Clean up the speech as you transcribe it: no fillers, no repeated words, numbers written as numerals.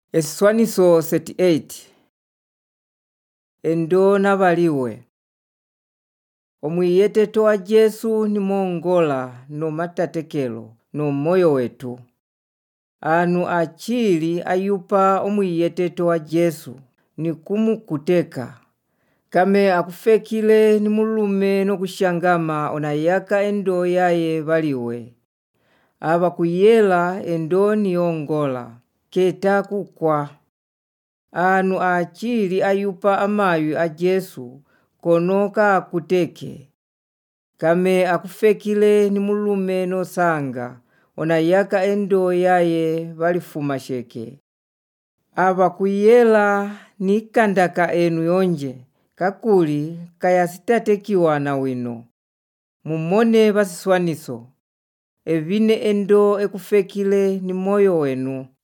Esiswaniso 38 endo nabaliwe omwiyeteto wa Jesu ni mongola no matatekelo no moyo wetu anu achili ayupa omwiyeteto wa Jesu ni kumukuteka kame akufekile ni mulume no kushangama onayaka endo yaye baliwe aba kuyela endo ni ongola keta kukwa anu achili ayupa amayu a Jesu konoka akuteke kame akufekile ni mulume no sanga onayaka endo yaye balifuma sheke aba kuyela ni kandaka enu yonje kakuli kayasitatekiwa na wino mumone basiswaniso evine endo ekufekile ni moyo wenu